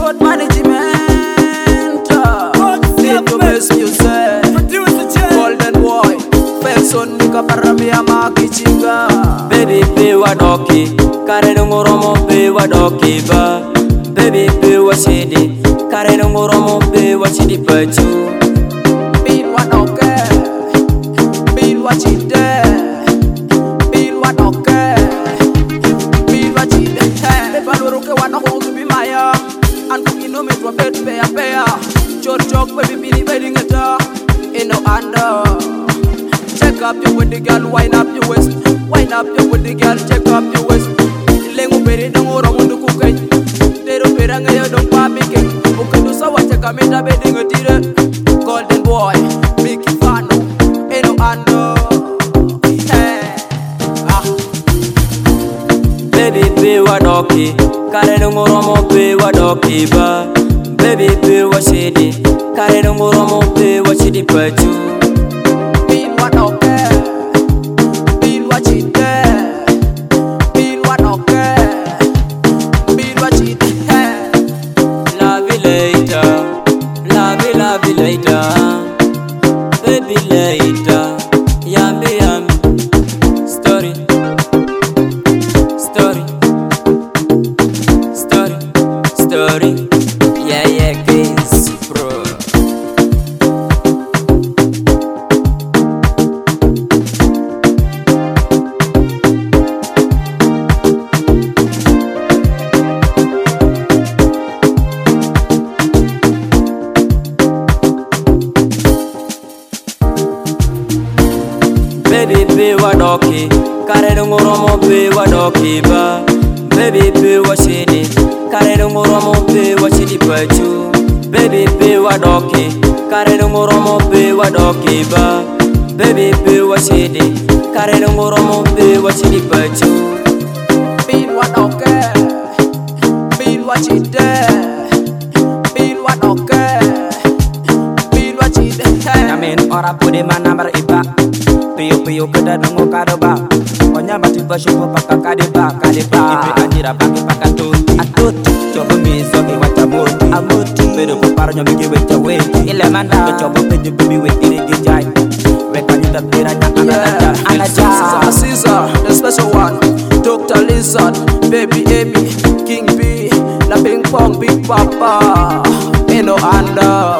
Road management. Need to miss music. Golden boy. Person nika paramia makichinga. Baby be wadoki, kare ngoromo be wadoki ba. Baby be washidi, kare ngoromo be washidi pachu. Be wadoke, be wachide, be wadoke, be wachide. Be baluruke wadoko to be maya. And to know me to bed paya. Chok baby be wedding it in no under. Check up your with the girl, wind up your waist. Wind up your with the girl, check up your waist. Lengu peri dango ramundu kukai. Dero peranga yo don't pabike. Ukendu sawa check up mita bedding a tire. Golden boy, Mickey Fano, eno ando. Hey, ah. Baby be wadoki, kare ngoromo be wadoki ba. Baby be washidi, kare ngoromo be washidi pachu. Love you later, baby later, yummy yummy. Story, story, story, story. Yeah, Kings Pro. Baby be wadoki, kare ngoromo be wadoki ba. Baby be washidi, kare ngoromo be washidi pachu. Baby be wadoki, kare ngoromo be wadoki ba. Baby be washidi, kare ngoromo be washidi pachu. Be wadoke, be wachide, be wadoke, be wachide. Yamin ora pudi manambar iba. Piyo keda nango kadoba. Onya bati bashupo paka kadeba. Ibe anjira baki paka tuti. Atuti, chobo misoki wacha muti. Amuti, pero kuparo nyomiki wecha we. Ile manda, chobo peju bibi we irigi jai. Weka nita tira nyaka anaja. Caesar, the special one. Dr. Lizard, Baby Amy, King B, La Ping Pong, Big Papa, Eno Anda.